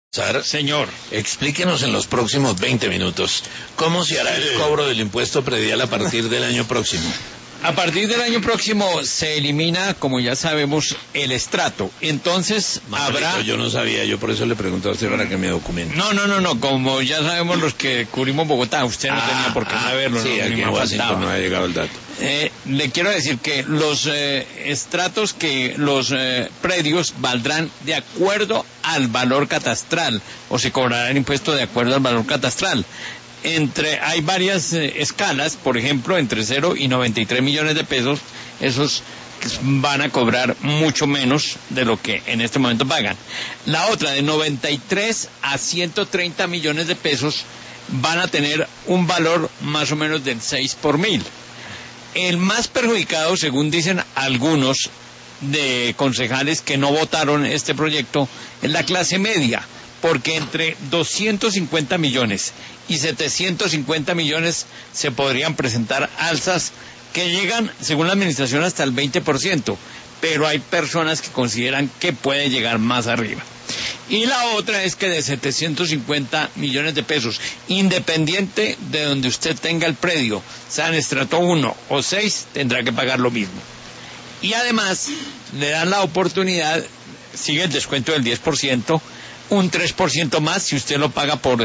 Señor, explíquenos en los próximos 20 minutos cómo se hará el cobro del impuesto predial a partir del año próximo. A partir del año próximo se elimina, como ya sabemos, el estrato. Entonces habrá... Yo no sabía, yo por eso le pregunté a usted para que me documente. No, como ya sabemos los que cubrimos Bogotá, usted no tenía por qué saberlo. Sí, aquí en Washington no ha llegado el dato. Le quiero decir que los estratos, que los predios valdrán de acuerdo al valor catastral, o se cobrará el impuesto de acuerdo al valor catastral. Hay varias escalas, por ejemplo, entre 0 y 93 millones de pesos, esos van a cobrar mucho menos de lo que en este momento pagan. La otra, de 93 a 130 millones de pesos, van a tener un valor más o menos del 6 por mil. El más perjudicado, según dicen algunos de concejales que no votaron este proyecto, es la clase media, porque entre 250 millones y 750 millones se podrían presentar alzas que llegan, según la administración, hasta el 20%, pero hay personas que consideran que puede llegar más arriba. Y la otra es que de 750 millones de pesos, independiente de donde usted tenga el predio, sea en estrato 1 o 6, tendrá que pagar lo mismo. Y además le dan la oportunidad, sigue el descuento del 10%, un 3% más si usted lo paga por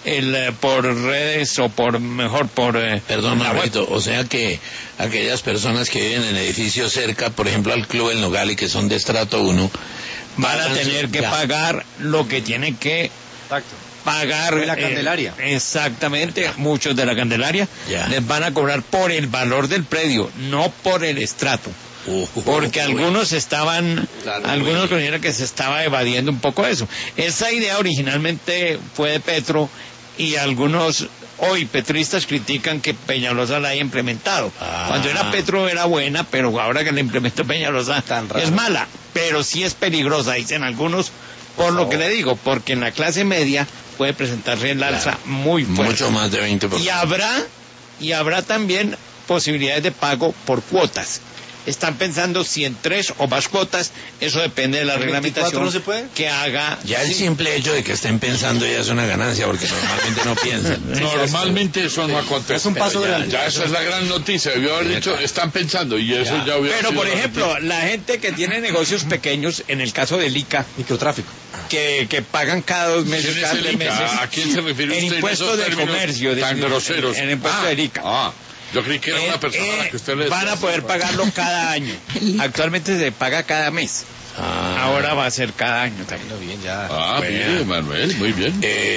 redes o Perdón, Margarito, o sea que aquellas personas que viven en edificios cerca, por ejemplo al Club El Nogal y que son de estrato 1, van a tener que pagar lo que tienen que pagar. De la Candelaria. Exactamente, muchos de la Candelaria les van a cobrar por el valor del predio, no por el estrato. Porque algunos consideran que se estaba evadiendo un poco eso. Esa idea originalmente fue de Petro y algunos hoy petristas critican que Peñalosa la haya implementado. Cuando era Petro era buena, pero ahora que la implementó Peñalosa es mala, pero sí es peligrosa, dicen algunos, por lo que le digo, porque en la clase media puede presentarse el alza muy fuerte. Mucho más de 20%. Y habrá también posibilidades de pago por cuotas. Están pensando si en 3 o más cuotas, eso depende de la reglamentación no se puede? Que haga. Ya el simple hecho de que estén pensando ya es una ganancia, porque normalmente no piensan. Normalmente eso no acontece. Es un paso grande. Ya esa es la gran noticia. Debió haber dicho, están pensando, y eso ya hubiera Pero, sido por ejemplo, la gente que tiene negocios pequeños, en el caso del ICA, microtráfico, que pagan cada 2 meses, cada 3 meses. ¿A quién se refiere usted? El impuesto de comercio. Tan groseros. El impuesto del ICA. Yo creí que era una persona a la que usted le decía. Van a poder pagarlo cada año. Actualmente se paga cada mes. Ahora va a ser cada año también. Bien, ya. Bien, Manuel, muy bien.